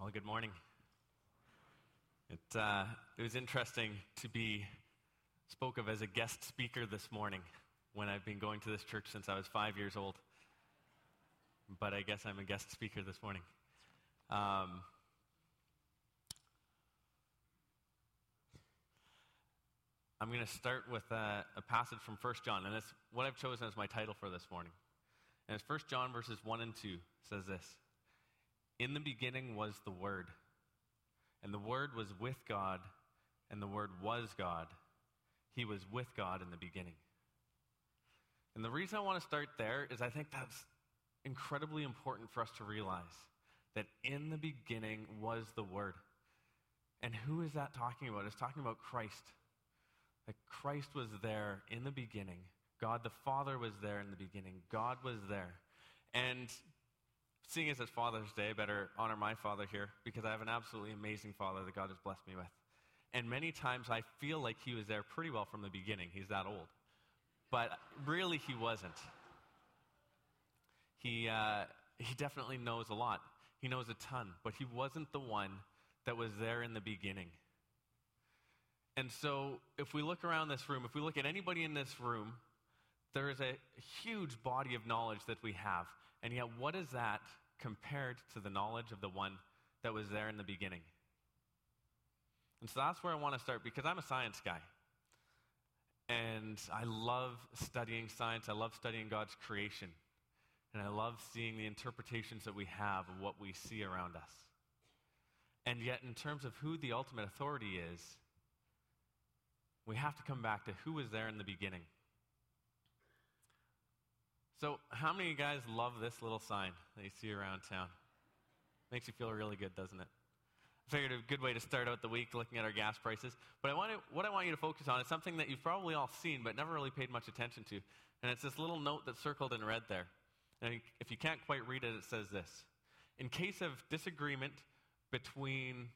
Well, good morning. It was interesting to be spoke of as a guest speaker this morning when I've been going to this church since I was 5 years old. But I guess I'm a guest speaker this morning. I'm going to start with a passage from 1 John, and it's what I've chosen as my title for this morning. And it's 1 John verses 1 and 2. It says this: "In the beginning was the Word, and the Word was with God, and the Word was God. He was with God in the beginning." And the reason I want to start there is I think that's incredibly important for us to realize, that in the beginning was the Word. And who is that talking about? It's talking about Christ. That Christ was there in the beginning. God the Father was there in the beginning. God was there. And seeing as it's Father's Day, I better honor my father here, because I have an absolutely amazing father that God has blessed me with. And many times I feel like he was there pretty well from the beginning. He's that old. But really he wasn't. He definitely knows a lot. He knows a ton. But he wasn't the one that was there in the beginning. And so if we look around this room, if we look at anybody in this room, there is a huge body of knowledge that we have. And yet, what is that compared to the knowledge of the one that was there in the beginning? And so that's where I want to start, because I'm a science guy. And I love studying science. I love studying God's creation. And I love seeing the interpretations that we have of what we see around us. And yet, in terms of who the ultimate authority is, we have to come back to who was there in the beginning. So, how many of you guys love this little sign that you see around town? Makes you feel really good, doesn't it? I figured a good way to start out the week looking at our gas prices. But what I want you to focus on is something that you've probably all seen but never really paid much attention to. And it's this little note that's circled in red there. And if you can't quite read it, it says this: "In case of disagreement between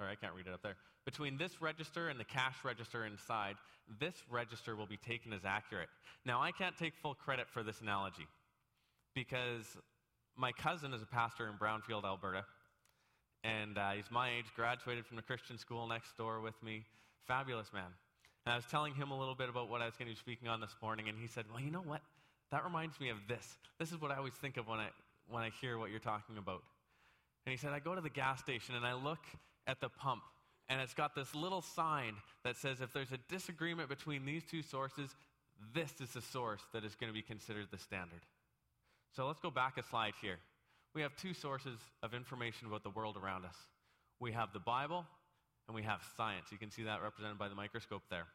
this register and the cash register inside, this register will be taken as accurate." Now, I can't take full credit for this analogy, because my cousin is a pastor in Brownfield, Alberta, and he's my age, graduated from the Christian school next door with me. Fabulous man. And I was telling him a little bit about what I was going to be speaking on this morning, and he said, "Well, you know what? That reminds me of this. This is what I always think of when I hear what you're talking about." And he said, "I go to the gas station and I look at the pump, and it's got this little sign that says if there's a disagreement between these two sources, this is the source that is going to be considered the standard." So let's go back a slide here. We have two sources of information about the world around us. We have the Bible, and we have science. You can see that represented by the microscope there.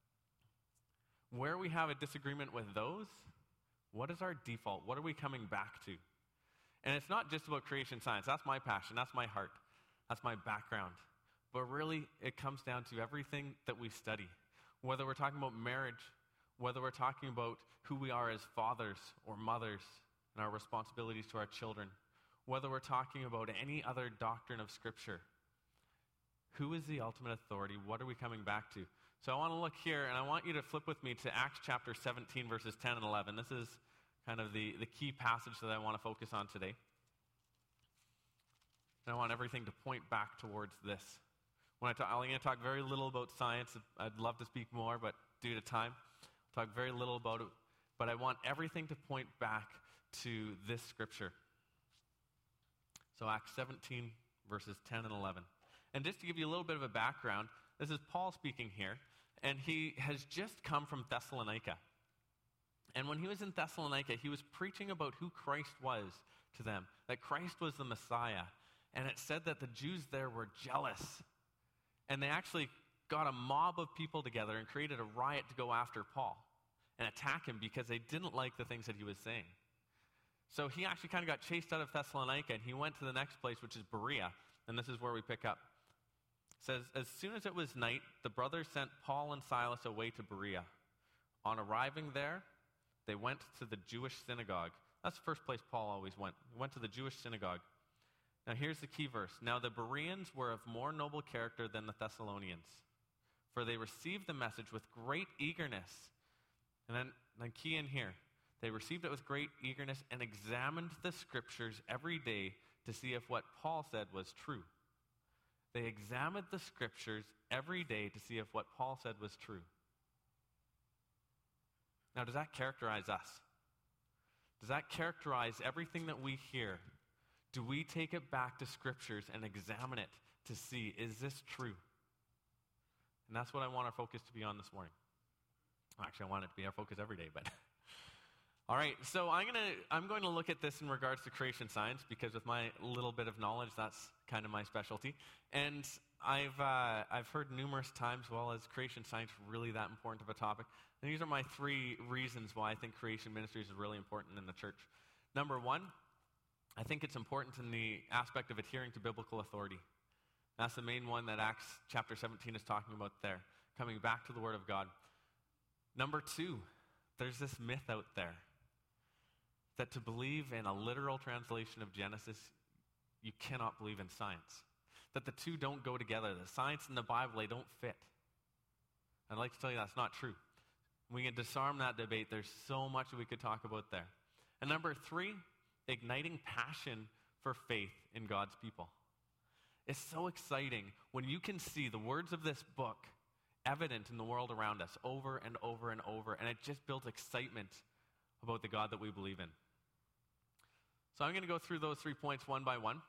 Where we have a disagreement with those, what is our default? What are we coming back to? And it's not just about creation science. That's my passion. That's my heart. That's my background. But really, it comes down to everything that we study. Whether we're talking about marriage, whether we're talking about who we are as fathers or mothers and our responsibilities to our children, whether we're talking about any other doctrine of Scripture, who is the ultimate authority? What are we coming back to? So I want to look here, and I want you to flip with me to Acts chapter 17, verses 10 and 11. This is kind of the key passage that I want to focus on today. And I want everything to point back towards this. I'm going to talk very little about science. I'd love to speak more, but due to time, I'll talk very little about it. But I want everything to point back to this scripture. So Acts 17, verses 10 and 11. And just to give you a little bit of a background, this is Paul speaking here, and he has just come from Thessalonica. And when he was in Thessalonica, he was preaching about who Christ was to them, that Christ was the Messiah. And it said that the Jews there were jealous. And they actually got a mob of people together and created a riot to go after Paul and attack him because they didn't like the things that he was saying. So he actually kind of got chased out of Thessalonica, and he went to the next place, which is Berea. And this is where we pick up. It says, "As soon as it was night, the brothers sent Paul and Silas away to Berea. On arriving there, they went to the Jewish synagogue." That's the first place Paul always went. He went to the Jewish synagogue. Now here's the key verse. "Now the Bereans were of more noble character than the Thessalonians, for they received the message with great eagerness." And then key in here. They received it with great eagerness and examined the scriptures every day to see if what Paul said was true. They examined the scriptures every day to see if what Paul said was true. Now, does that characterize us? Does that characterize everything that we hear? Do we take it back to scriptures and examine it to see, is this true? And that's what I want our focus to be on this morning. Actually, I want it to be our focus every day, but... All right, so I'm going to look at this in regards to creation science, because with my little bit of knowledge, that's kind of my specialty. And I've heard numerous times, well, is creation science really that important of a topic? And these are my 3 reasons why I think creation ministries is really important in the church. Number 1, I think it's important in the aspect of adhering to biblical authority. That's the main one that Acts chapter 17 is talking about there, coming back to the Word of God. Number 2, there's this myth out there that to believe in a literal translation of Genesis, you cannot believe in science. That the two don't go together. The science and the Bible, they don't fit. I'd like to tell you that's not true. We can disarm that debate. There's so much that we could talk about there. And number 3, igniting passion for faith in God's people. It's so exciting when you can see the words of this book evident in the world around us over and over and over, and it just builds excitement about the God that we believe in. So I'm going to go through those 3 points one by one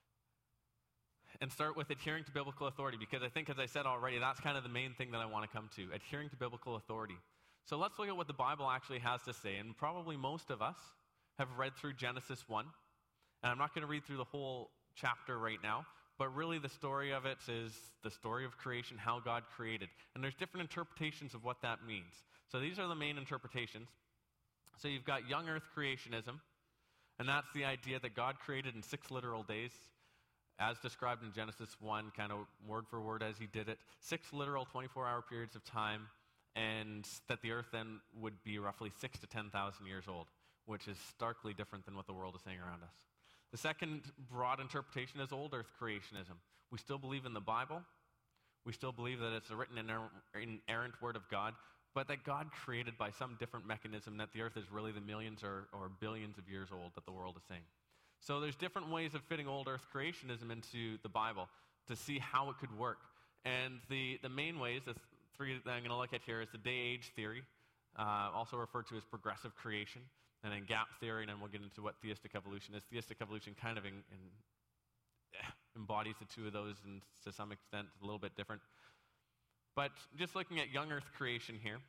and start with adhering to biblical authority, because I think, as I said already, that's kind of the main thing that I want to come to, adhering to biblical authority. So let's look at what the Bible actually has to say, and probably most of us have read through Genesis 1, and I'm not going to read through the whole chapter right now, but really the story of it is the story of creation, how God created, and there's different interpretations of what that means. So these are the main interpretations. So you've got young earth creationism, and that's the idea that God created in 6 literal days, as described in Genesis 1, kind of word for word as he did it. 6 literal 24-hour periods of time, and that the earth then would be roughly 6 to 10,000 years old, which is starkly different than what the world is saying around us. The second broad interpretation is old earth creationism. We still believe in the Bible. We still believe that it's a written inerrant word of God, but that God created by some different mechanism, that the earth is really the millions or billions of years old that the world is saying. So there's different ways of fitting old earth creationism into the Bible to see how it could work. And the main ways, the 3 that I'm going to look at here, is the day-age theory, also referred to as progressive creation, and then gap theory, and then we'll get into what theistic evolution is. Theistic evolution kind of embodies the 2 of those, and to some extent a little bit different. But just looking at young earth creation here,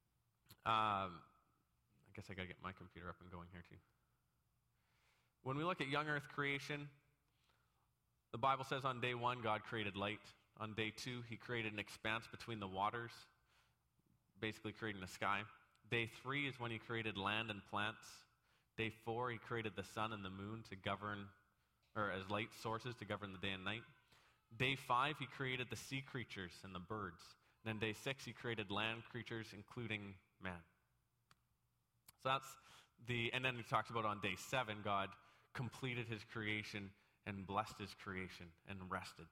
I guess I got to get my computer up and going here too. When we look at young earth creation, the Bible says on day 1, God created light. On day 2, he created an expanse between the waters, basically creating the sky. Day 3 is when he created land and plants. Day 4, he created the sun and the moon to govern, or as light sources to govern the day and night. Day 5, he created the sea creatures and the birds. And then day 6, he created land creatures, including man. So that's and then he talks about on day 7, God completed his creation and blessed his creation and rested.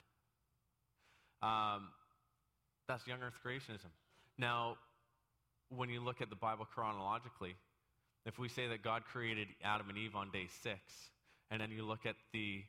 That's young earth creationism. Now, when you look at the Bible chronologically, if we say that God created Adam and Eve on day 6, and then you look at the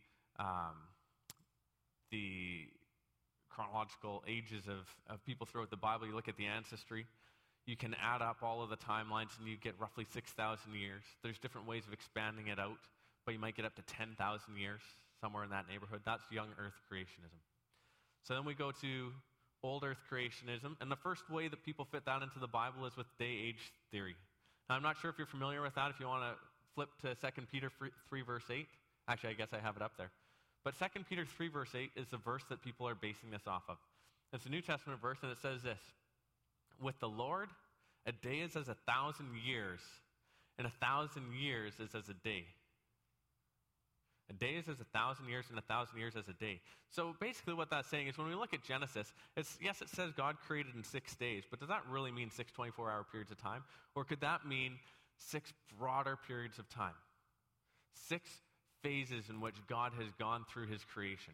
chronological ages of people throughout the Bible, you look at the ancestry, you can add up all of the timelines and you get roughly 6,000 years. There's different ways of expanding it out, but you might get up to 10,000 years, somewhere in that neighborhood. That's young earth creationism. So then we go to old earth creationism, and the first way that people fit that into the Bible is with day-age theory. Now, I'm not sure if you're familiar with that. If you want to flip to 2 Peter 3, verse 8. Actually, I guess I have it up there. But 2 Peter 3, verse 8 is the verse that people are basing this off of. It's a New Testament verse, and it says this: with the Lord, a day is as 1,000 years, and 1,000 years is as a day. A day is as 1,000 years, and 1,000 years as a day. So basically what that's saying is when we look at Genesis, yes, it says God created in 6 days, but does that really mean 6 24-hour periods of time? Or could that mean 6 broader periods of time? 6 phases in which God has gone through his creation.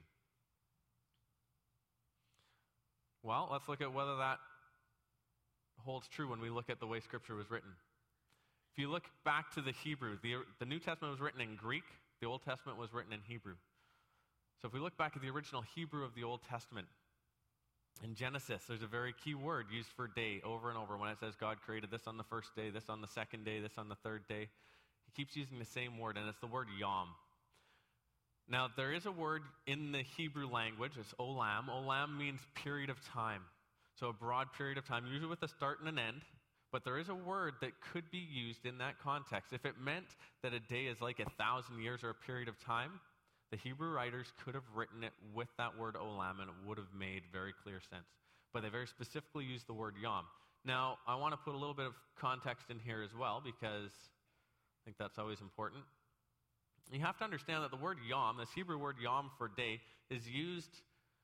Well, let's look at whether that holds true when we look at the way Scripture was written. If you look back to the Hebrew, the New Testament was written in Greek, the Old Testament was written in Hebrew. So if we look back at the original Hebrew of the Old Testament, in Genesis, there's a very key word used for day over and over when it says God created this on the first day, this on the second day, this on the third day. He keeps using the same word, and it's the word yom. Now, there is a word in the Hebrew language, it's olam. Olam means period of time. So a broad period of time, usually with a start and an end. But there is a word that could be used in that context. If it meant that a day is like 1,000 years or a period of time, the Hebrew writers could have written it with that word olam, and it would have made very clear sense. But they very specifically used the word yom. Now, I want to put a little bit of context in here as well, because I think that's always important. You have to understand that the word yom, this Hebrew word yom for day, is used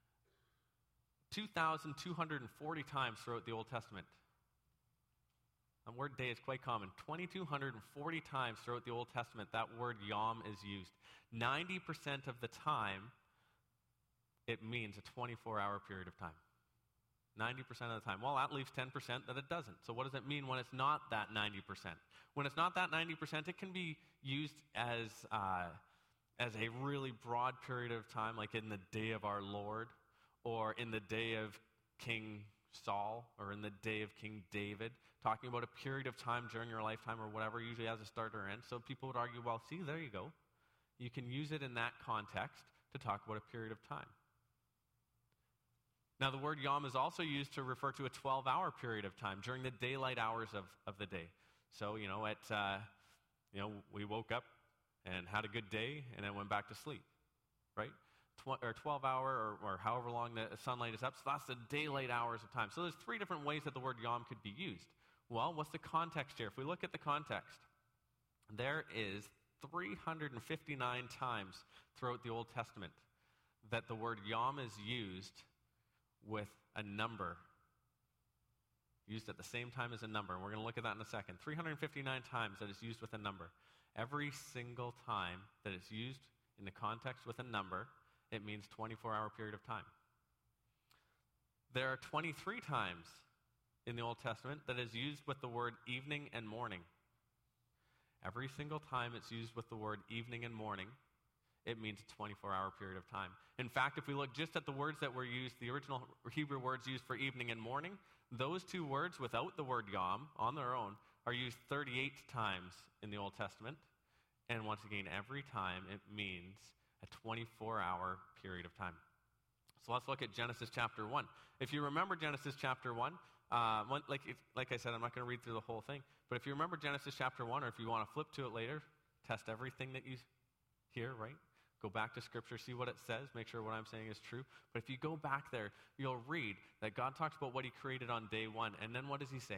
2,240 times throughout the Old Testament. The word day is quite common. 2,240 times throughout the Old Testament, that word yom is used. 90% of the time, it means a 24-hour period of time. 90% of the time. Well, that leaves 10% that it doesn't. So what does it mean when it's not that 90%? When it's not that 90%, it can be used as a really broad period of time, like in the day of our Lord, or in the day of King Saul, or in the day of King David, talking about a period of time during your lifetime or whatever, usually has a start or end. So people would argue, well, see, there you go. You can use it in that context to talk about a period of time. Now, the word yom is also used to refer to a 12-hour period of time during the daylight hours of the day. So, we woke up and had a good day and then went back to sleep, right? 12-hour or however long the sunlight is up. So that's the daylight hours of time. So there's three different ways that the word yom could be used. Well, what's the context here? If we look at the context, there is 359 times throughout the Old Testament that the word yom is used with a number, used at the same time as a number. And we're going to look at that in a second. 359 times that it's used with a number. Every single time that it's used in the context with a number, it means 24-hour period of time. There are 23 times in the Old Testament that is used with the word evening and morning. Every single time it's used with the word evening and morning, it means a 24-hour period of time. In fact, if we look just at the words that were used, the original Hebrew words used for evening and morning, those two words without the word yom on their own are used 38 times in the Old Testament. And once again, every time it means a 24-hour period of time. So let's look at Genesis chapter 1. If you remember Genesis chapter 1, like I said, I'm not going to read through the whole thing, but if you remember Genesis chapter 1, or if you want to flip to it later, test everything that you hear, right? Go back to Scripture, see what it says, make sure what I'm saying is true. But if you go back there, you'll read that God talks about what he created on day one, and then what does he say?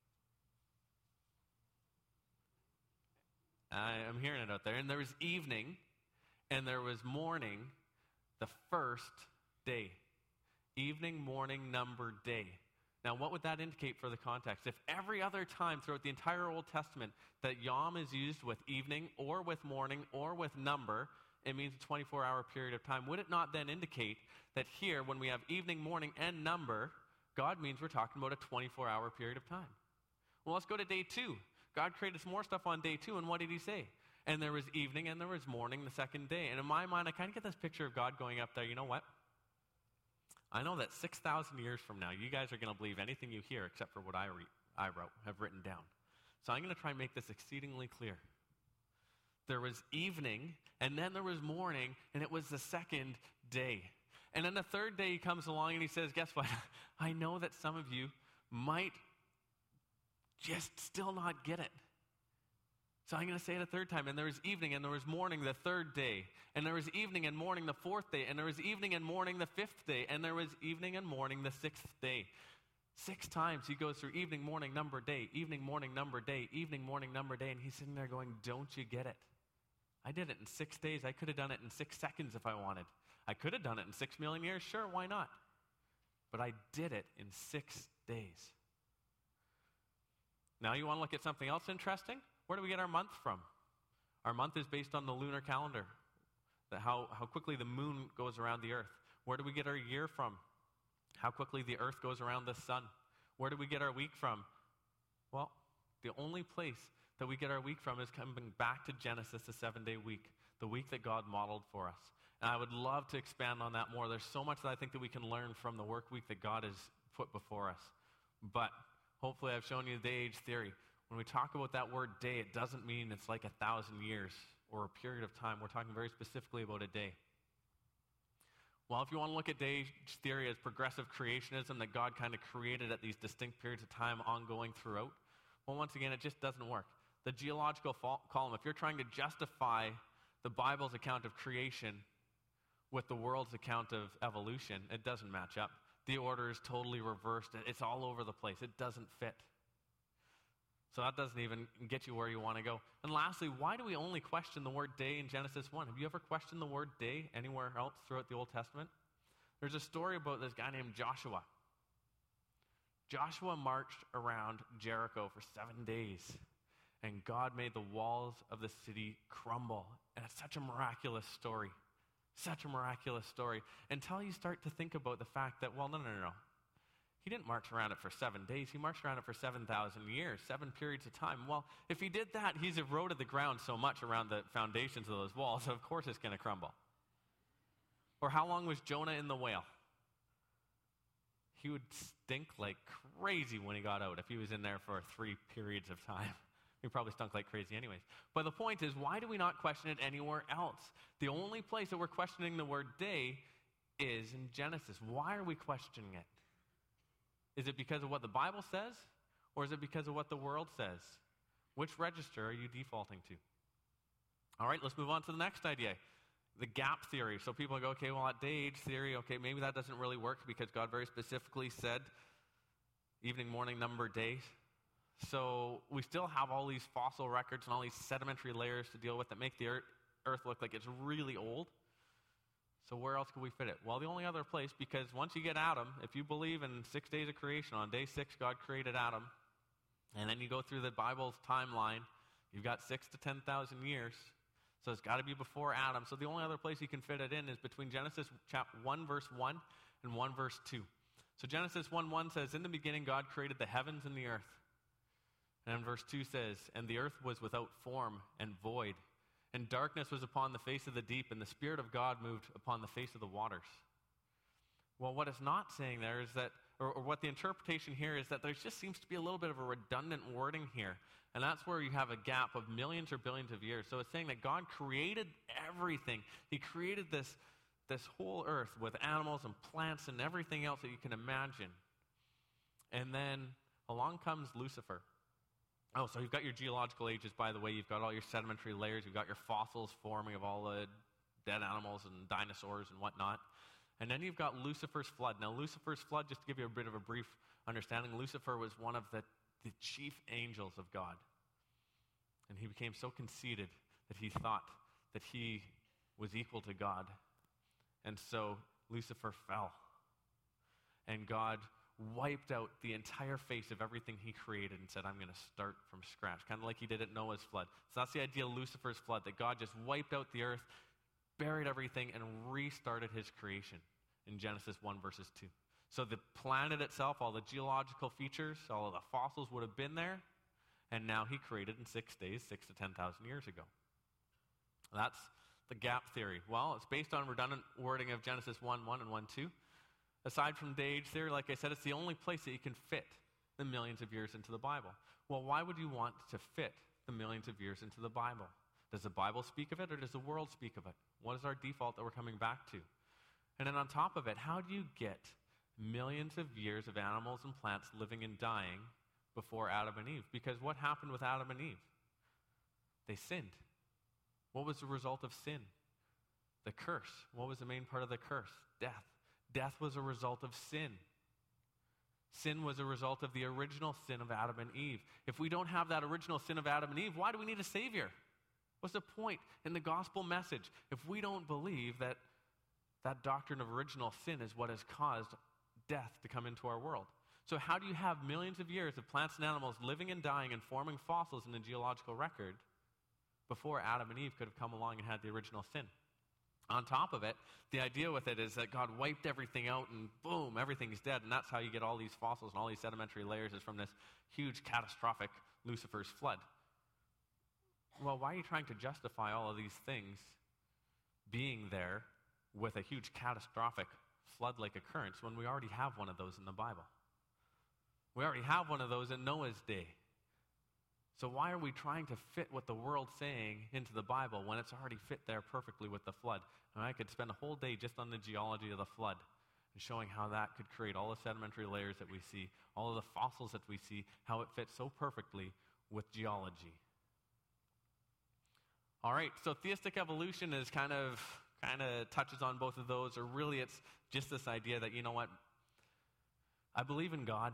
I'm hearing it out there. And there was evening, and there was morning, the first day. Evening, morning, number, day. Now, what would that indicate for the context? If every other time throughout the entire Old Testament that yom is used with evening or with morning or with number, it means a 24-hour period of time. Would it not then indicate that here, when we have evening, morning, and number, God means we're talking about a 24-hour period of time? Well, let's go to day 2. God created some more stuff on day 2, and what did he say? And there was evening and there was morning the second day. And in my mind, I kind of get this picture of God going up there, you know what? I know that 6,000 years from now, you guys are going to believe anything you hear except for what I have written down. So I'm going to try and make this exceedingly clear. There was evening, and then there was morning, and it was the second day. And then the third day he comes along and he says, guess what? I know that some of you might just still not get it. So I'm going to say it a third time. And there was evening and there was morning the third day. And there was evening and morning the fourth day. And there was evening and morning the fifth day. And there was evening and morning the sixth day. 6 times he goes through evening, morning, number, day, evening, morning, number, day, evening, morning, number, day. And he's sitting there going, don't you get it? I did it in 6 days. I could have done it in 6 seconds if I wanted. I could have done it in 6 million years. Sure, why not? But I did it in 6 days. Now you want to look at something else interesting? Where do we get our month from? Our month is based on the lunar calendar, how quickly the moon goes around the earth. Where do we get our year from? How quickly the earth goes around the sun. Where do we get our week from? Well, the only place that we get our week from is coming back to Genesis, the 7-day week. the week that God modeled for us. And I would love to expand on that more. There's so much that I think that we can learn from the work week that God has put before us. But hopefully I've shown you the age theory. When we talk about that word day, it doesn't mean it's like 1,000 years or a period of time. We're talking very specifically about a day. Well, if you want to look at age theory as progressive creationism, that God kind of created at these distinct periods of time ongoing throughout, well, once again, it just doesn't work. The geological column, if you're trying to justify the Bible's account of creation with the world's account of evolution, it doesn't match up. The order is totally reversed. It's all over the place. It doesn't fit. So that doesn't even get you where you want to go. And lastly, why do we only question the word day in Genesis 1? Have you ever questioned the word day anywhere else throughout the Old Testament? There's a story about this guy named Joshua. Joshua marched around Jericho for 7 days, and God made the walls of the city crumble. And it's such a miraculous story. Such a miraculous story. Until you start to think about the fact that, well, no. He didn't march around it for 7 days. He marched around it for 7,000 years, 7 periods of time. Well, if he did that, he's eroded the ground so much around the foundations of those walls, so of course it's going to crumble. Or how long was Jonah in the whale? He would stink like crazy when he got out if he was in there for 3 periods of time. He probably stunk like crazy anyways. But the point is, why do we not question it anywhere else? The only place that we're questioning the word day is in Genesis. Why are we questioning it? Is it because of what the Bible says, or is it because of what the world says? Which register are you defaulting to? All right, let's move on to the next idea, the gap theory. So people go, okay, well, at day age theory, okay, maybe that doesn't really work because God very specifically said evening, morning, number, days. So we still have all these fossil records and all these sedimentary layers to deal with that make the earth look like it's really old. So where else could we fit it? Well, the only other place, because once you get Adam, if you believe in 6 days of creation, on day 6 God created Adam, and then you go through the Bible's timeline, you've got 6 to 10,000 years, so it's got to be before Adam. So the only other place you can fit it in is between Genesis chapter 1, verse 1, and 1, verse 2. So Genesis 1:1 says, in the beginning God created the heavens and the earth. And then verse 2 says, and the earth was without form and void, and darkness was upon the face of the deep, and the Spirit of God moved upon the face of the waters. Well, what it's not saying there is that, or what the interpretation here is that there just seems to be a little bit of a redundant wording here. And that's where you have a gap of millions or billions of years. So it's saying that God created everything. He created this whole earth with animals and plants and everything else that you can imagine. And then along comes Lucifer. Oh, so you've got your geological ages, by the way. You've got all your sedimentary layers. You've got your fossils forming of all the dead animals and dinosaurs and whatnot. And then you've got Lucifer's flood. Now, Lucifer's flood, just to give you a bit of a brief understanding, Lucifer was one of the chief angels of God. And he became so conceited that he thought that he was equal to God. And so Lucifer fell. And God wiped out the entire face of everything he created and said, I'm going to start from scratch, kind of like he did at Noah's flood. So that's the idea of Lucifer's flood, that God just wiped out the earth, buried everything, and restarted his creation in Genesis 1, verses 2. So the planet itself, all the geological features, all of the fossils would have been there, and now he created in 6 days, 6 to 10,000 years ago. That's the gap theory. Well, it's based on redundant wording of Genesis 1:1 and 1:2. Aside from day age theory, like I said, it's the only place that you can fit the millions of years into the Bible. Well, why would you want to fit the millions of years into the Bible? Does the Bible speak of it, or does the world speak of it? What is our default that we're coming back to? And then on top of it, how do you get millions of years of animals and plants living and dying before Adam and Eve? Because what happened with Adam and Eve? They sinned. What was the result of sin? The curse. What was the main part of the curse? Death. Death was a result of sin. Sin was a result of the original sin of Adam and Eve. If we don't have that original sin of Adam and Eve, why do we need a Savior? What's the point in the gospel message if we don't believe that that doctrine of original sin is what has caused death to come into our world? So how do you have millions of years of plants and animals living and dying and forming fossils in the geological record before Adam and Eve could have come along and had the original sin? On top of it, the idea with it is that God wiped everything out and boom, everything's dead. And that's how you get all these fossils and all these sedimentary layers, is from this huge catastrophic Lucifer's flood. Well, why are you trying to justify all of these things being there with a huge catastrophic flood-like occurrence when we already have one of those in the Bible? We already have one of those in Noah's day. So why are we trying to fit what the world's saying into the Bible when it's already fit there perfectly with the flood? And I could spend a whole day just on the geology of the flood and showing how that could create all the sedimentary layers that we see, all of the fossils that we see, how it fits so perfectly with geology. All right, so theistic evolution is kind of touches on both of those, or really it's just this idea that, you know what, I believe in God.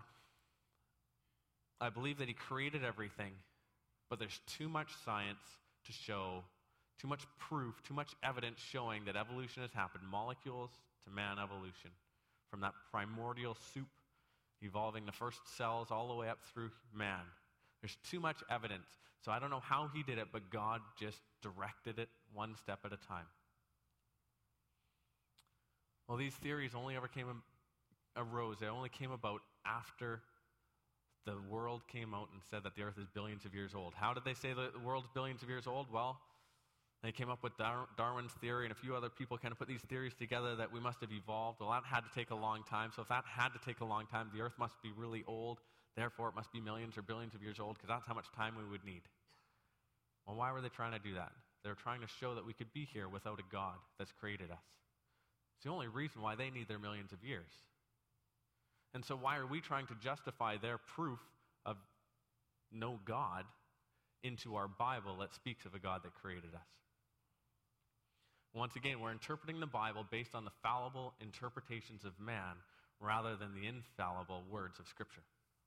I believe that he created everything, but there's too much science to show, too much proof, too much evidence showing that evolution has happened, molecules to man evolution, from that primordial soup evolving the first cells all the way up through man. There's too much evidence. So I don't know how he did it, but God just directed it one step at a time. Well, these theories only ever arose. They only came about after the world came out and said that the earth is billions of years old. How did they say that the world's billions of years old? Well, they came up with Darwin's theory, and a few other people kind of put these theories together that we must have evolved. Well, that had to take a long time. So if that had to take a long time, the earth must be really old. Therefore, it must be millions or billions of years old, because that's how much time we would need. Well, why were they trying to do that? They were trying to show that we could be here without a God that's created us. It's the only reason why they need their millions of years. And so why are we trying to justify their proof of no God into our Bible that speaks of a God that created us? Once again, we're interpreting the Bible based on the fallible interpretations of man rather than the infallible words of Scripture.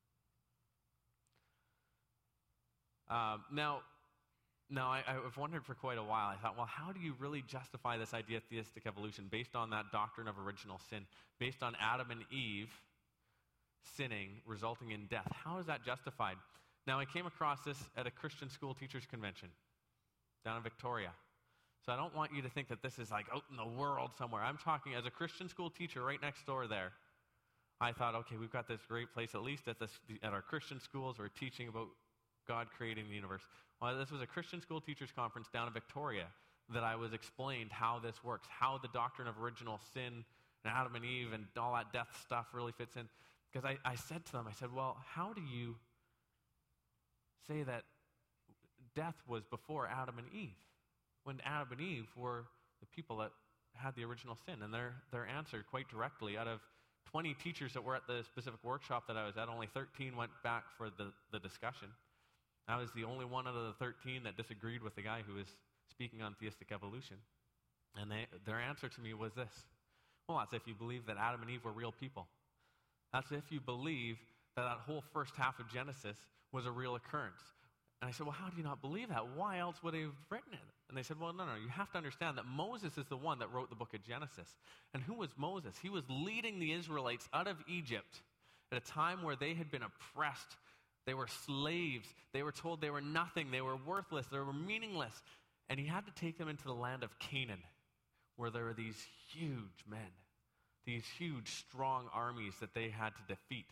Now, I've wondered for quite a while. I thought, well, how do you really justify this idea of theistic evolution based on that doctrine of original sin, based on Adam and Eve sinning, resulting in death? How is that justified? Now, I came across this at a Christian school teachers convention down in Victoria. So I don't want you to think that this is like out in the world somewhere. I'm talking as a Christian school teacher right next door there. I thought, okay, we've got this great place, at least at our Christian schools, we're teaching about God creating the universe. Well, this was a Christian school teachers conference down in Victoria that I was explained how this works, how the doctrine of original sin and Adam and Eve and all that death stuff really fits in. Because I said to them, I said, well, how do you say that death was before Adam and Eve, when Adam and Eve were the people that had the original sin? And their answer quite directly, out of 20 teachers that were at the specific workshop that I was at, only 13 went back for the discussion. I was the only one out of the 13 that disagreed with the guy who was speaking on theistic evolution. And their answer to me was this: well, that's if you believe that Adam and Eve were real people. That's if you believe that whole first half of Genesis was a real occurrence. And I said, well, how do you not believe that? Why else would they have written it? And they said, well, no, you have to understand that Moses is the one that wrote the book of Genesis. And who was Moses? He was leading the Israelites out of Egypt at a time where they had been oppressed. They were slaves. They were told they were nothing. They were worthless. They were meaningless. And he had to take them into the land of Canaan, where there were these huge men, these huge, strong armies that they had to defeat.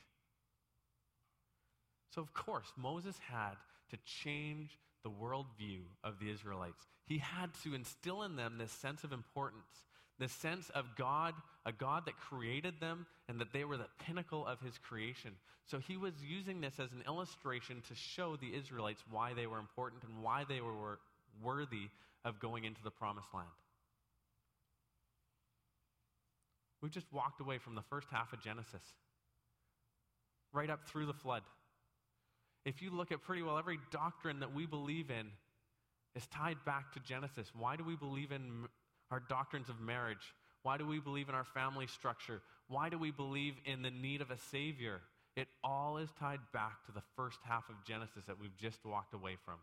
So, of course, Moses had to change the worldview of the Israelites. He had to instill in them this sense of importance, this sense of God, a God that created them and that they were the pinnacle of his creation. So he was using this as an illustration to show the Israelites why they were important and why they were worthy of going into the promised land. We've just walked away from the first half of Genesis, right up through the flood. If you look at pretty well every doctrine that we believe in is tied back to Genesis. Why do we believe in our doctrines of marriage? Why do we believe in our family structure? Why do we believe in the need of a Savior? It all is tied back to the first half of Genesis that we've just walked away from.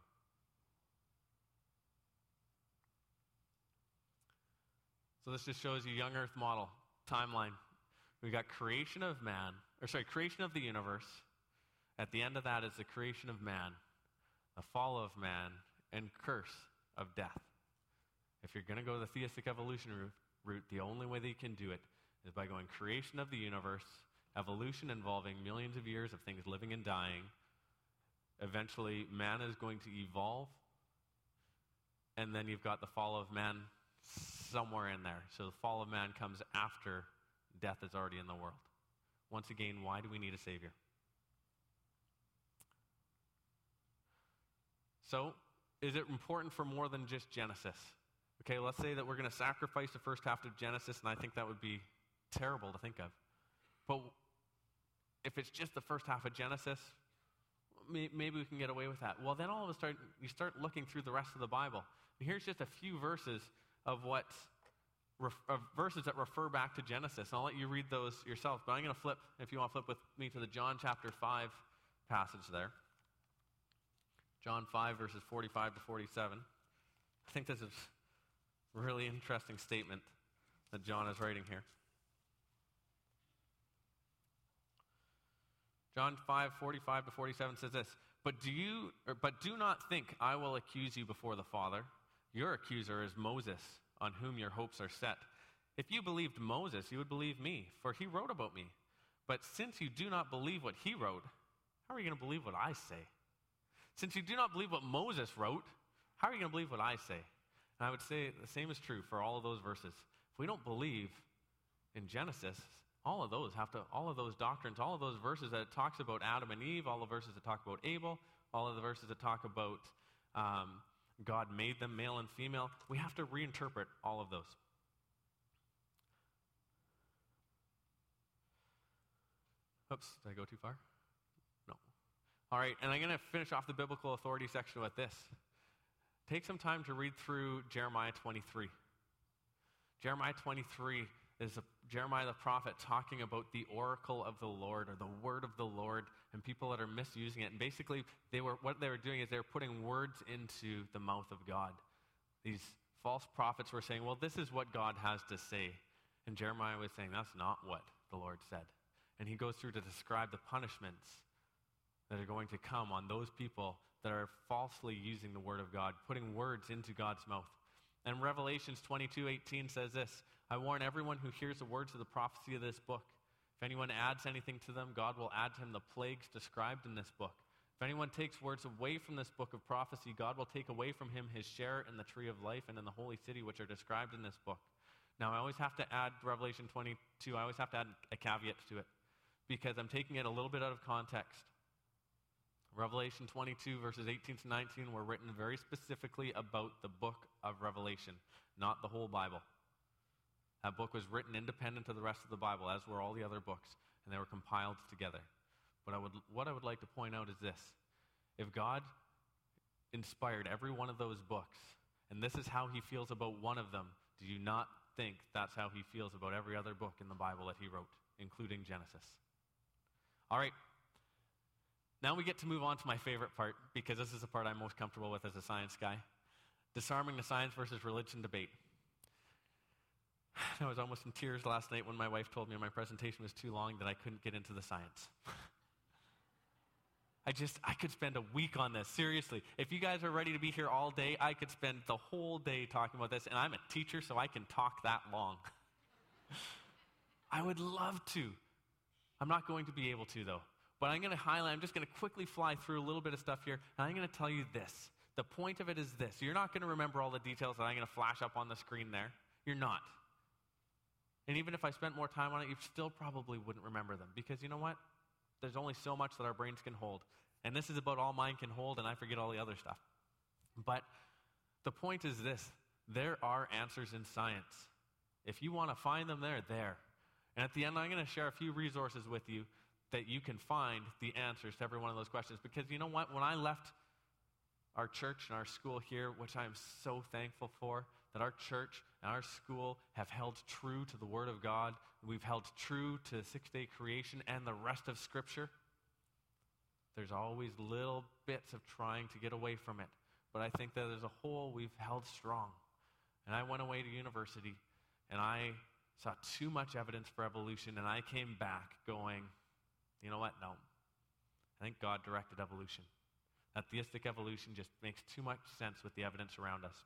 So this just shows you young earth model, timeline. We've got creation of the universe. At the end of that is the creation of man, the fall of man, and curse of death. If you're going to go the theistic evolution route, the only way that you can do it is by going creation of the universe, evolution involving millions of years of things living and dying. Eventually, man is going to evolve, and then you've got the fall of man somewhere in there. So the fall of man comes after death is already in the world. Once again, why do we need a Savior? So, is it important for more than just Genesis? Okay, let's say that we're going to sacrifice the first half of Genesis, and I think that would be terrible to think of. But if it's just the first half of Genesis, maybe we can get away with that. Well, then all of a sudden, you start looking through the rest of the Bible. And here's just a few verses of verses that refer back to Genesis. And I'll let you read those yourself. But I'm going to flip, if you want to flip with me to the John chapter 5 passage there. John 5, verses 45 to 47. I think this is a really interesting statement that John is writing here. John 5, 45 to 47 says this, But do not think I will accuse you before the Father. Your accuser is Moses, on whom your hopes are set. If you believed Moses, you would believe me, for he wrote about me. But since you do not believe what he wrote, how are you going to believe what I say? Since you do not believe what Moses wrote, how are you going to believe what I say? And I would say the same is true for all of those verses. If we don't believe in Genesis, all of those doctrines, all of those verses that it talks about Adam and Eve, all the verses that talk about Abel, all of the verses that talk about God made them male and female, we have to reinterpret all of those. Oops, did I go too far? No. All right, and I'm going to finish off the biblical authority section with this. Take some time to read through Jeremiah 23. Jeremiah 23 is Jeremiah the prophet talking about the oracle of the Lord, or the word of the Lord, and people that are misusing it. And basically, what they were doing is they were putting words into the mouth of God. These false prophets were saying, well, this is what God has to say. And Jeremiah was saying, that's not what the Lord said. And he goes through to describe the punishments that are going to come on those people that are falsely using the word of God, putting words into God's mouth. And Revelations 22:18 says this, I warn everyone who hears the words of the prophecy of this book. If anyone adds anything to them, God will add to him the plagues described in this book. If anyone takes words away from this book of prophecy, God will take away from him his share in the tree of life and in the holy city which are described in this book. Now, I always have to add Revelation 22, I always have to add a caveat to it, because I'm taking it a little bit out of context. Revelation 22, verses 18 to 19 were written very specifically about the book of Revelation, not the whole Bible. That book was written independent of the rest of the Bible, as were all the other books, and they were compiled together. But what I would like to point out is this. If God inspired every one of those books, and this is how he feels about one of them, do you not think that's how he feels about every other book in the Bible that he wrote, including Genesis? All right. Now we get to move on to my favorite part, because this is the part I'm most comfortable with as a science guy. Disarming the science versus religion debate. I was almost in tears last night when my wife told me my presentation was too long that I couldn't get into the science. I could spend a week on this, seriously. If you guys are ready to be here all day, I could spend the whole day talking about this, and I'm a teacher, so I can talk that long. I would love to. I'm not going to be able to, though. But I'm just going to quickly fly through a little bit of stuff here, and I'm going to tell you this. The point of it is this. You're not going to remember all the details that I'm going to flash up on the screen there. You're not. And even if I spent more time on it, you still probably wouldn't remember them. Because you know what? There's only so much that our brains can hold. And this is about all mine can hold, and I forget all the other stuff. But the point is this. There are answers in science. If you want to find them, they're there. And at the end, I'm going to share a few resources with you that you can find the answers to every one of those questions. Because you know what? When I left our church and our school here, which I am so thankful for, that our church and our school have held true to the Word of God. We've held true to six-day creation and the rest of Scripture. There's always little bits of trying to get away from it. But I think that as a whole, we've held strong. And I went away to university, and I saw too much evidence for evolution, and I came back going, you know what? No. I think God directed evolution. That theistic evolution just makes too much sense with the evidence around us.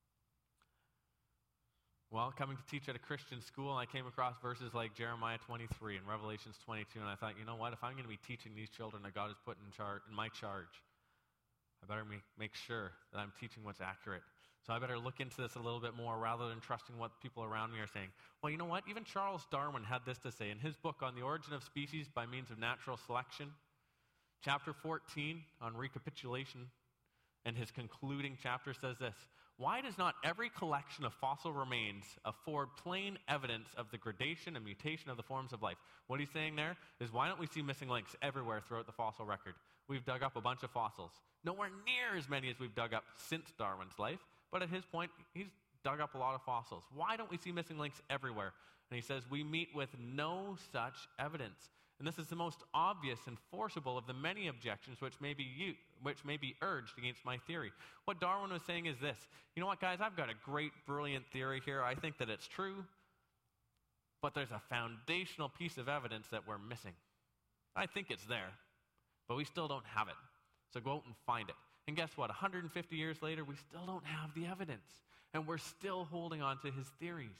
Well, coming to teach at a Christian school, I came across verses like Jeremiah 23 and Revelations 22, and I thought, you know what? If I'm going to be teaching these children that God has put in my charge, I better make sure that I'm teaching what's accurate. So I better look into this a little bit more rather than trusting what people around me are saying. Well, you know what? Even Charles Darwin had this to say in his book on the origin of species by means of natural selection, chapter 14 on recapitulation, and his concluding chapter says this: why does not every collection of fossil remains afford plain evidence of the gradation and mutation of the forms of life? What he's saying there is, why don't we see missing links everywhere throughout the fossil record? We've dug up a bunch of fossils. Nowhere near as many as we've dug up since Darwin's life, but at his point, he's dug up a lot of fossils. Why don't we see missing links everywhere? And he says, we meet with no such evidence. And this is the most obvious and forcible of the many objections which may be urged against my theory. What Darwin was saying is this: you know what, guys, I've got a great, brilliant theory here. I think that it's true, but there's a foundational piece of evidence that we're missing. I think it's there, but we still don't have it. So go out and find it. And guess what? 150 years later, we still don't have the evidence, and we're still holding on to his theories.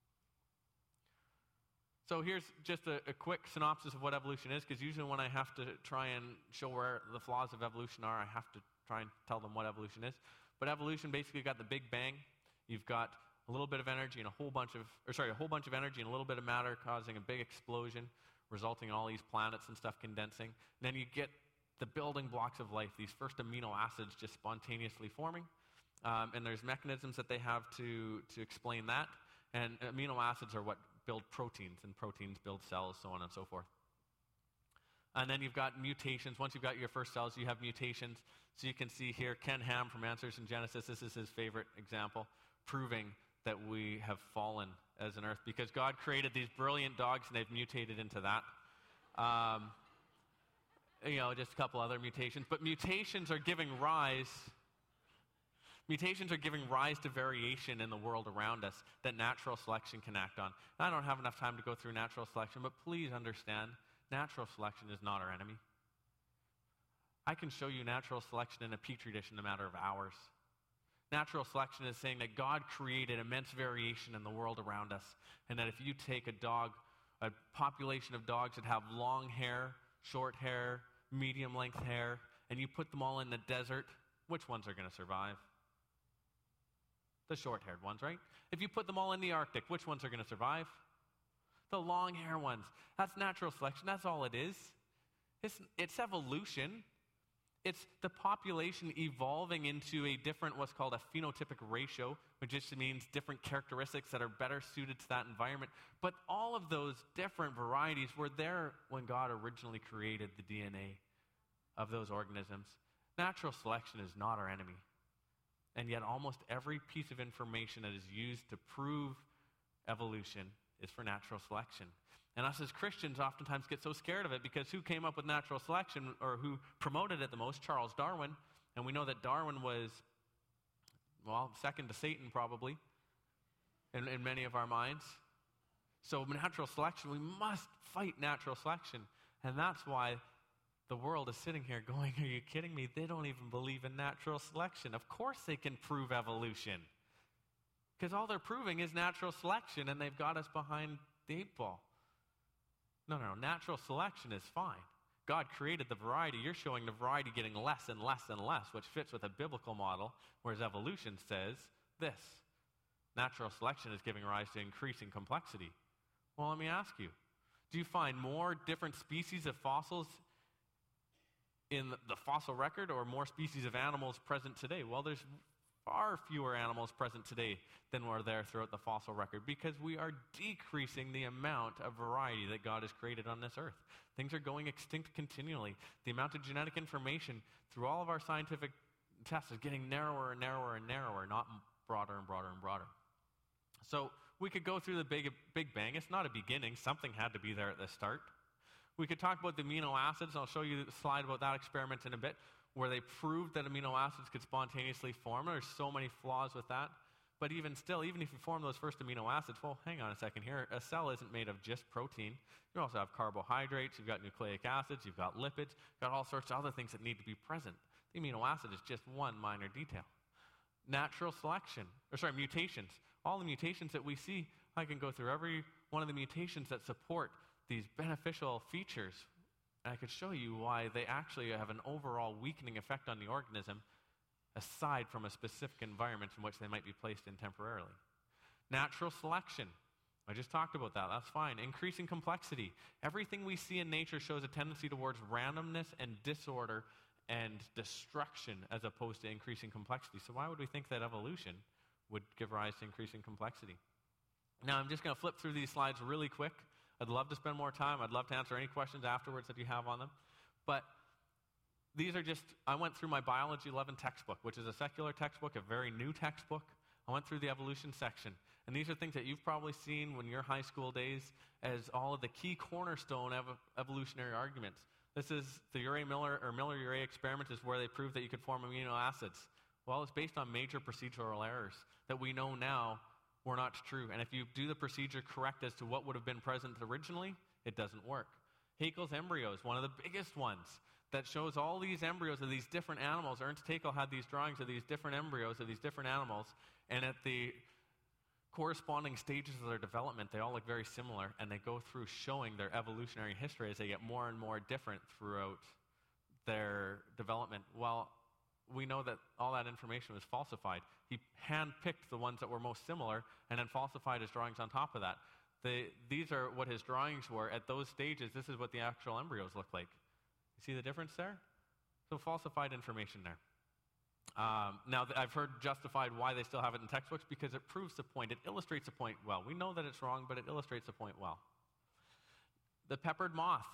So here's just a quick synopsis of what evolution is, because usually when I have to try and show where the flaws of evolution are, I have to try and tell them what evolution is. But evolution basically got the Big Bang. You've got a little bit of energy and a whole bunch of energy and a little bit of matter causing a big explosion, resulting in all these planets and stuff condensing. And then you get the building blocks of life, these first amino acids just spontaneously forming. And there's mechanisms that they have to explain that. And amino acids are what build proteins, and proteins build cells, so on and so forth. And then you've got mutations. Once you've got your first cells, you have mutations. So you can see here, Ken Ham from Answers in Genesis, this is his favorite example, proving that we have fallen as an earth, because God created these brilliant dogs, and they've mutated into that. Just a couple other mutations. But mutations are giving rise to variation in the world around us that natural selection can act on. And I don't have enough time to go through natural selection, but please understand, natural selection is not our enemy. I can show you natural selection in a petri dish in a matter of hours. Natural selection is saying that God created immense variation in the world around us, and that if you take a population of dogs that have long hair, short hair, medium-length hair, and you put them all in the desert, which ones are going to survive? The short-haired ones, right? If you put them all in the Arctic, which ones are going to survive? The long-hair ones. That's natural selection. That's all it is. It's evolution. It's the population evolving into a different, what's called a phenotypic ratio, which just means different characteristics that are better suited to that environment. But all of those different varieties were there when God originally created the DNA of those organisms. Natural selection is not our enemy. And yet almost every piece of information that is used to prove evolution is for natural selection. And us as Christians oftentimes get so scared of it, because who came up with natural selection, or who promoted it the most? Charles Darwin. And we know that Darwin was, second to Satan probably in many of our minds. So natural selection, we must fight natural selection. And that's why the world is sitting here going, are you kidding me? They don't even believe in natural selection. Of course they can prove evolution, because all they're proving is natural selection, and they've got us behind the 8 ball. No, natural selection is fine. God created the variety. You're showing the variety getting less and less and less, which fits with a biblical model, whereas evolution says this: natural selection is giving rise to increasing complexity. Well, let me ask you, do you find more different species of fossils in the fossil record, or more species of animals present today? Well, there's far fewer animals present today than were there throughout the fossil record, because we are decreasing the amount of variety that God has created on this earth. Things are going extinct continually. The amount of genetic information through all of our scientific tests is getting narrower and narrower and narrower, not broader and broader and broader. So we could go through the Big Bang. It's not a beginning. Something had to be there at the start. We could talk about the amino acids. I'll show you the slide about that experiment in a bit, where they proved that amino acids could spontaneously form. There's so many flaws with that. But even still, even if you form those first amino acids, well, hang on a second here. A cell isn't made of just protein. You also have carbohydrates, you've got nucleic acids, you've got lipids, you've got all sorts of other things that need to be present. The amino acid is just one minor detail. Mutations. All the mutations that we see, I can go through every one of the mutations that support these beneficial features. And I could show you why they actually have an overall weakening effect on the organism. aside from a specific environment in which they might be placed in temporarily. Natural selection. I just talked about that. That's fine. Increasing complexity. Everything we see in nature shows a tendency towards randomness and disorder and destruction as opposed to increasing complexity. So why would we think that evolution would give rise to increasing complexity? Now, I'm just going to flip through these slides really quick. I'd love to spend more time. I'd love to answer any questions afterwards that you have on them. But these are just, I went through my Biology 11 textbook, which is a secular textbook, a very new textbook. I went through the evolution section. And these are things that you've probably seen when your high school days as all of the key cornerstone evolutionary arguments. This is the Urey-Miller or Miller-Urey experiment is where they proved that you could form amino acids. Well, it's based on major procedural errors that we know now were not true. And if you do the procedure correct as to what would have been present originally, it doesn't work. Haeckel's embryos, one of the biggest ones that shows all these embryos of these different animals. Ernst Haeckel had these drawings of these different embryos of these different animals, and at the corresponding stages of their development, they all look very similar, and they go through showing their evolutionary history as they get more and more different throughout their development. Well, we know that all that information was falsified. He handpicked the ones that were most similar and then falsified his drawings on top of that. These are what his drawings were. At those stages, this is what the actual embryos look like. You see the difference there? So falsified information there. Now, I've heard justified why they still have it in textbooks because it proves the point. It illustrates the point well. We know that it's wrong, but it illustrates the point well. The peppered moth.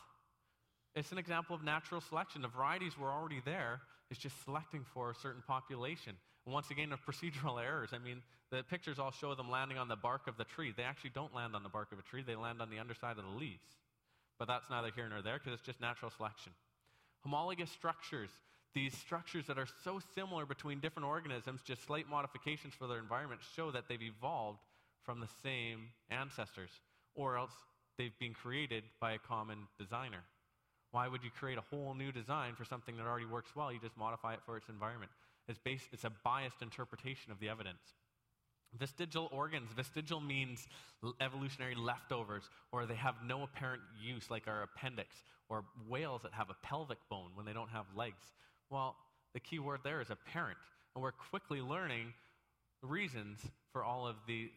It's an example of natural selection. The varieties were already there. It's just selecting for a certain population. And once again, of procedural errors. I mean, the pictures all show them landing on the bark of the tree. They actually don't land on the bark of a tree. They land on the underside of the leaves. But that's neither here nor there because it's just natural selection. Homologous structures. These structures that are so similar between different organisms, just slight modifications for their environment, show that they've evolved from the same ancestors, or else they've been created by a common designer. Why would you create a whole new design for something that already works well? You just modify it for its environment. It's a biased interpretation of the evidence. Vestigial organs. Vestigial means evolutionary leftovers, or they have no apparent use, like our appendix, or whales that have a pelvic bone when they don't have legs. Well, the key word there is apparent, and we're quickly learning reasons for all of the,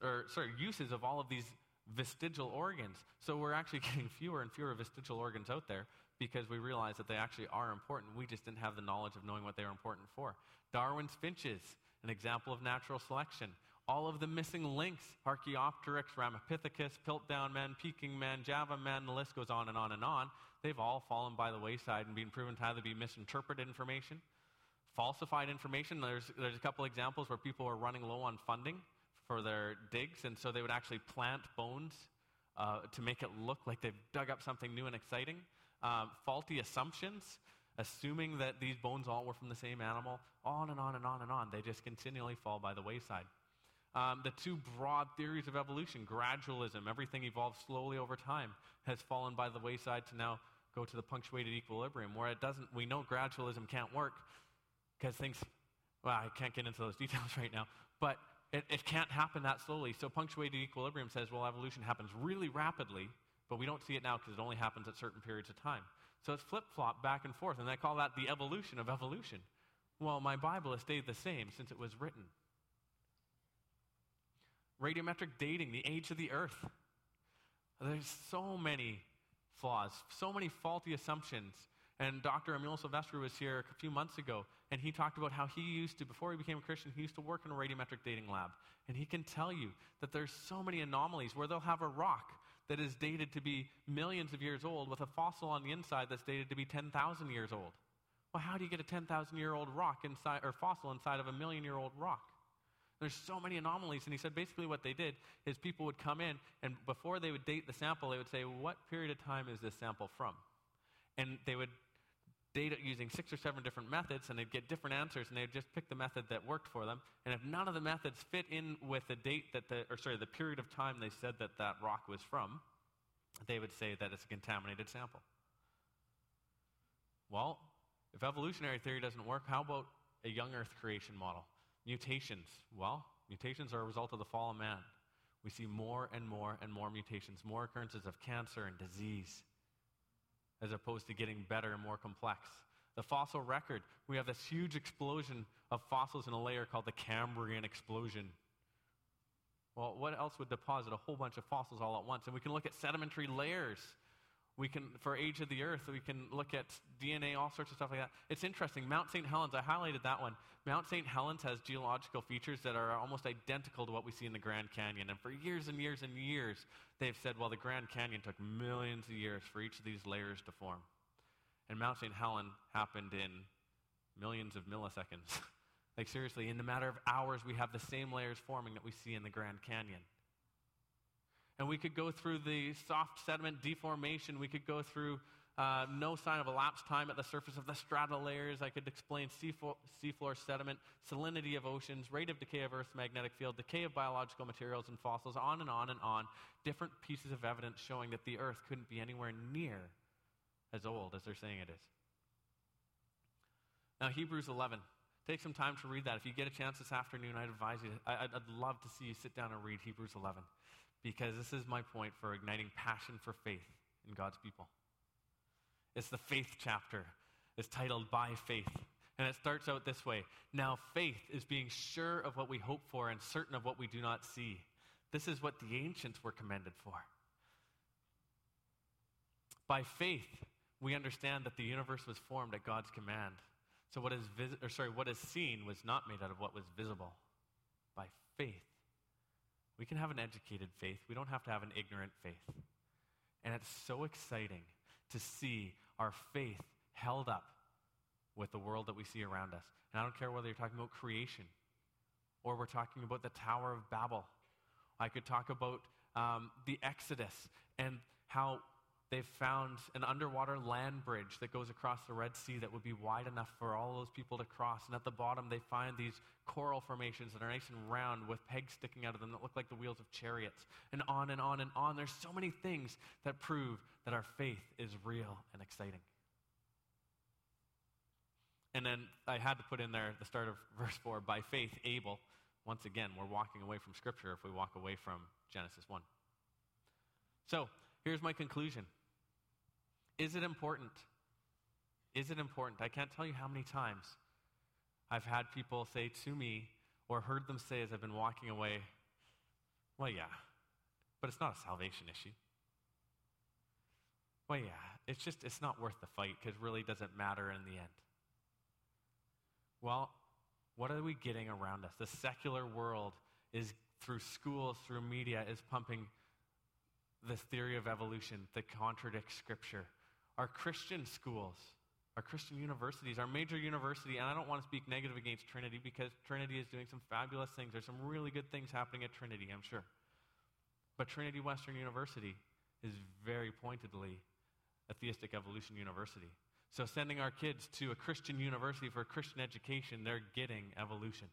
uses of all of these vestigial organs. So we're actually getting fewer and fewer vestigial organs out there because we realize that they actually are important. We just didn't have the knowledge of knowing what they were important for. Darwin's finches, an example of natural selection. All of the missing links, Archaeopteryx, Ramapithecus, Piltdown men, Peking men, Java men, the list goes on and on and on. They've all fallen by the wayside and been proven to either be misinterpreted information, falsified information. There's a couple examples where people were running low on funding for their digs, and so they would actually plant bones to make it look like they've dug up something new and exciting. Faulty assumptions, assuming that these bones all were from the same animal, on and on and on and on. They just continually fall by the wayside. The two broad theories of evolution, gradualism, everything evolves slowly over time, has fallen by the wayside to now go to the punctuated equilibrium, where it doesn't. We know gradualism can't work because things, well, I can't get into those details right now, but it can't happen that slowly. So punctuated equilibrium says, well, evolution happens really rapidly, but we don't see it now because it only happens at certain periods of time. So it's flip-flop back and forth, and they call that the evolution of evolution. Well, my Bible has stayed the same since it was written. Radiometric dating, the age of the earth. There's so many flaws, so many faulty assumptions. And Dr. Emil Silvestri was here a few months ago, and he talked about how he used to, before he became a Christian, he used to work in a radiometric dating lab. And he can tell you that there's so many anomalies where they'll have a rock that is dated to be millions of years old with a fossil on the inside that's dated to be 10,000 years old. Well, how do you get a 10,000-year-old rock inside, or fossil inside of a million-year-old rock? There's so many anomalies, and he said basically what they did is people would come in, and before they would date the sample, they would say, what period of time is this sample from? And they would date it using 6 or 7 different methods, and they'd get different answers, and they'd just pick the method that worked for them. And if none of the methods fit in with the date that the period of time they said that that rock was from, they would say that it's a contaminated sample. Well, if evolutionary theory doesn't work, how about a young Earth creation model? Mutations. Well, mutations are a result of the fall of man. We see more and more and more mutations, more occurrences of cancer and disease, as opposed to getting better and more complex. The fossil record, we have this huge explosion of fossils in a layer called the Cambrian explosion. Well, what else would deposit a whole bunch of fossils all at once? And we can look at sedimentary layers. We can, for age of the earth, we can look at DNA, all sorts of stuff like that. It's interesting. Mount St. Helens, I highlighted that one. Mount St. Helens has geological features that are almost identical to what we see in the Grand Canyon. And for years and years and years, they've said, well, the Grand Canyon took millions of years for each of these layers to form. And Mount St. Helens happened in millions of milliseconds. Like seriously, in the matter of hours, we have the same layers forming that we see in the Grand Canyon. And we could go through the soft sediment deformation. We could go through no sign of elapsed time at the surface of the strata layers. I could explain seafloor sediment, salinity of oceans, rate of decay of Earth's magnetic field, decay of biological materials and fossils, on and on and on. Different pieces of evidence showing that the Earth couldn't be anywhere near as old as they're saying it is. Now, Hebrews 11. Take some time to read that. If you get a chance this afternoon, I'd advise you, I'd love to see you sit down and read Hebrews 11, because this is my point for igniting passion for faith in God's people. It's the faith chapter. It's titled By Faith. And it starts out this way. Now, faith is being sure of what we hope for and certain of what we do not see. This is what the ancients were commended for. By faith, we understand that the universe was formed at God's command. So what is seen was not made out of what was visible. By faith. We can have an educated faith. We don't have to have an ignorant faith. And it's so exciting to see our faith held up with the world that we see around us. And I don't care whether you're talking about creation or we're talking about the Tower of Babel. I could talk about the Exodus and how they've found an underwater land bridge that goes across the Red Sea that would be wide enough for all those people to cross. And at the bottom, they find these coral formations that are nice and round with pegs sticking out of them that look like the wheels of chariots. And on and on and on. There's so many things that prove that our faith is real and exciting. And then I had to put in there at the start of verse 4, by faith, Abel. Once again, we're walking away from Scripture if we walk away from Genesis 1. So, here's my conclusion. Is it important? Is it important? I can't tell you how many times I've had people say to me, or heard them say as I've been walking away, well, yeah, but it's not a salvation issue. Well, yeah, it's not worth the fight because it really doesn't matter in the end. Well, what are we getting around us? The secular world is, through schools, through media, is pumping this theory of evolution that contradicts Scripture. Our Christian schools, our Christian universities, our major university, and I don't want to speak negative against Trinity because Trinity is doing some fabulous things. There's some really good things happening at Trinity, I'm sure. But Trinity Western University is very pointedly a theistic evolution university. So sending our kids to a Christian university for Christian education, they're getting evolution.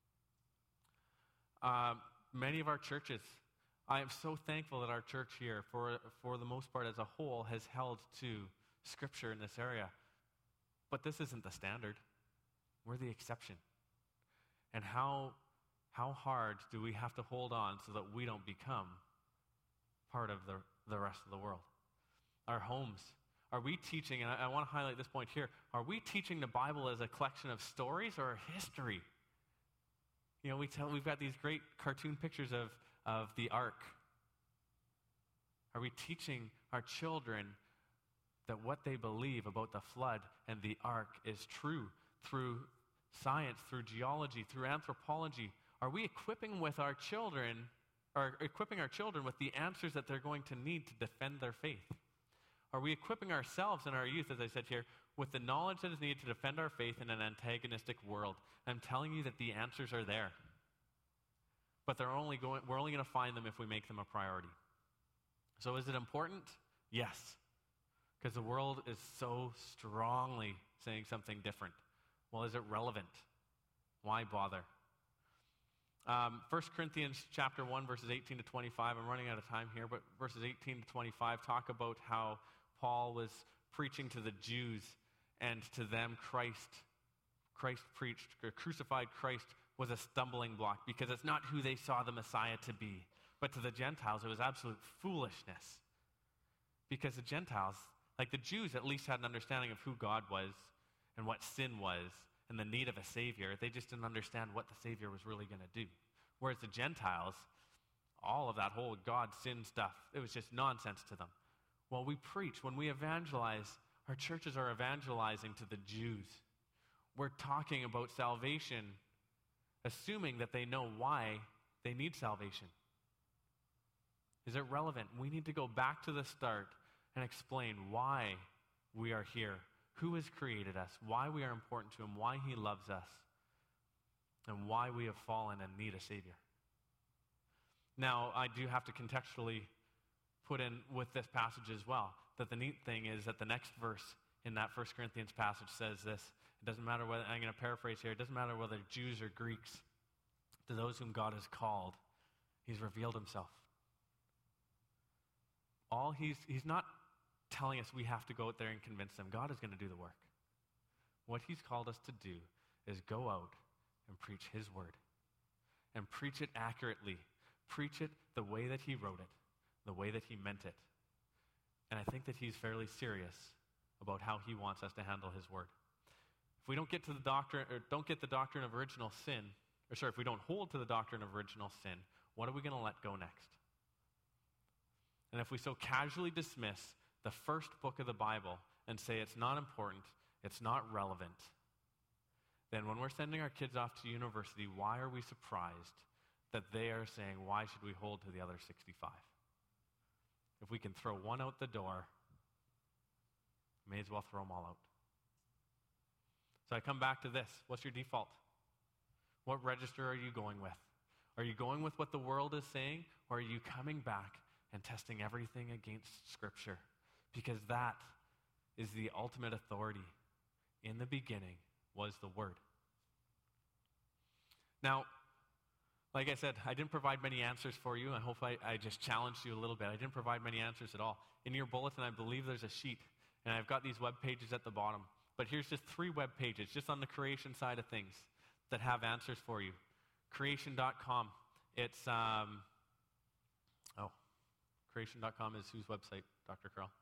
Many of our churches, I am so thankful that our church here, for the most part as a whole, has held to Scripture in this area. But this isn't the standard. We're the exception. And how hard do we have to hold on so that we don't become part of the rest of the world? Our homes. Are we teaching, and I want to highlight this point here, are we teaching the Bible as a collection of stories or a history? You know, we've got these great cartoon pictures of the ark. Are we teaching our children that what they believe about the flood and the ark is true through science, through geology, through anthropology? Are we equipping our children with the answers that they're going to need to defend their faith? Are we equipping ourselves and our youth, as I said here, with the knowledge that is needed to defend our faith in an antagonistic world? I'm telling you that the answers are there. But we're only going to find them if we make them a priority. So is it important? Yes. Because the world is so strongly saying something different. Well, is it relevant? Why bother? 1 Corinthians chapter 1, verses 18 to 25. I'm running out of time here, but verses 18 to 25 talk about how Paul was preaching to the Jews, and to them Christ preached, or crucified Christ was a stumbling block because it's not who they saw the Messiah to be. But to the Gentiles, it was absolute foolishness. Because the Gentiles, like the Jews, at least had an understanding of who God was and what sin was and the need of a Savior. They just didn't understand what the Savior was really going to do. Whereas the Gentiles, all of that whole God, sin stuff, it was just nonsense to them. Well, we preach, when we evangelize, our churches are evangelizing to the Jews. We're talking about salvation, assuming that they know why they need salvation. Is it relevant? We need to go back to the start and explain why we are here, who has created us, why we are important to him, why he loves us, and why we have fallen and need a Savior. Now, I do have to contextually put in with this passage as well, that the neat thing is that the next verse in that 1 Corinthians passage says this. It doesn't matter whether, I'm going to paraphrase here, it doesn't matter whether Jews or Greeks, to those whom God has called, he's revealed himself. He's not telling us we have to go out there and convince them. God is going to do the work. What he's called us to do is go out and preach his word. And preach it accurately. Preach it the way that he wrote it, the way that he meant it. And I think that he's fairly serious about how he wants us to handle his word. If we don't get to the doctrine, or don't get the doctrine of original sin, if we don't hold to the doctrine of original sin, what are we going to let go next? And if we so casually dismiss the first book of the Bible and say it's not important, it's not relevant, then when we're sending our kids off to university, why are we surprised that they are saying, why should we hold to the other 65? If we can throw one out the door, may as well throw them all out. So I come back to this. What's your default? What register are you going with? Are you going with what the world is saying, or are you coming back and testing everything against Scripture? Because that is the ultimate authority. In the beginning was the Word. Now, like I said, I didn't provide many answers for you. I hope I just challenged you a little bit. I didn't provide many answers at all. In your bulletin, I believe there's a sheet, and I've got these web pages at the bottom. But here's just 3 web pages, just on the creation side of things, that have answers for you. Creation.com. It's, creation.com is whose website, Dr. Carl?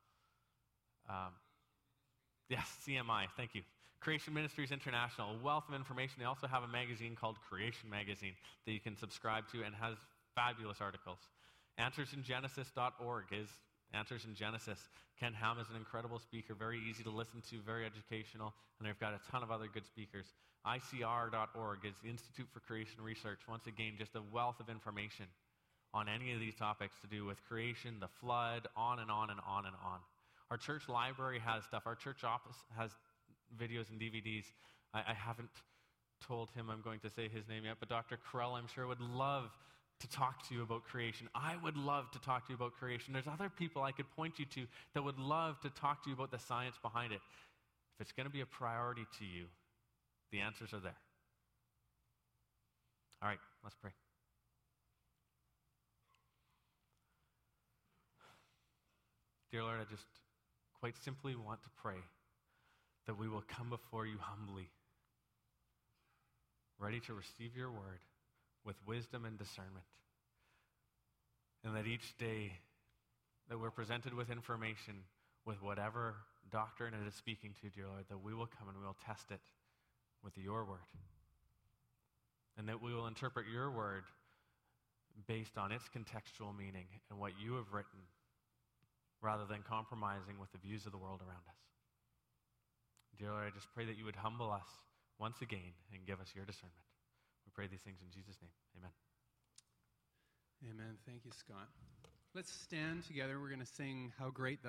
Yes, CMI, thank you. Creation Ministries International, a wealth of information. They also have a magazine called Creation Magazine that you can subscribe to and has fabulous articles. AnswersInGenesis.org is Answers in Genesis. Ken Ham is an incredible speaker, very easy to listen to, very educational, and they've got a ton of other good speakers. ICR.org is the Institute for Creation Research. Once again, just a wealth of information on any of these topics to do with creation, the flood, on and on and on and on. Our church library has stuff. Our church office has videos and DVDs. I haven't told him I'm going to say his name yet, but Dr. Krell, I'm sure, would love to talk to you about creation. I would love to talk to you about creation. There's other people I could point you to that would love to talk to you about the science behind it. If it's going to be a priority to you, the answers are there. All right, let's pray. Dear Lord, I just quite simply want to pray that we will come before you humbly, ready to receive your word with wisdom and discernment. And that each day that we're presented with information, with whatever doctrine it is speaking to, dear Lord, that we will come and we will test it with your word. And that we will interpret your word based on its contextual meaning and what you have written, rather than compromising with the views of the world around us. Dear Lord, I just pray that you would humble us once again and give us your discernment. We pray these things in Jesus' name. Amen. Amen. Thank you, Scott. Let's stand together. We're going to sing How Great Thou